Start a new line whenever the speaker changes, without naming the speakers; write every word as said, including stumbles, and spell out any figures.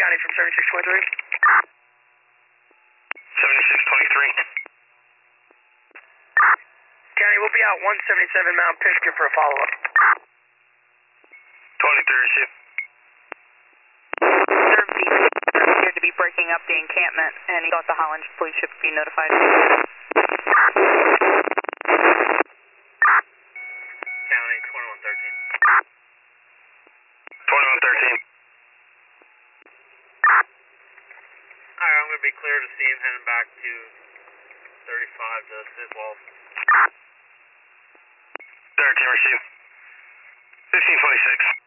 County from seventy-six twenty-three.
seventy-six twenty-three.
County, we'll be out one seventy-seven Mount Pisgah for a follow-up.
twenty-three, receive.
Serve D appeared to be breaking up the encampment, and he thought the Holland police should be notified.
County, twenty-one thirteen. twenty-one thirteen. Alright, I'm going to be clear to see him heading back to thirty-five to Sidwell. thirteen, receive. fifteen twenty-six.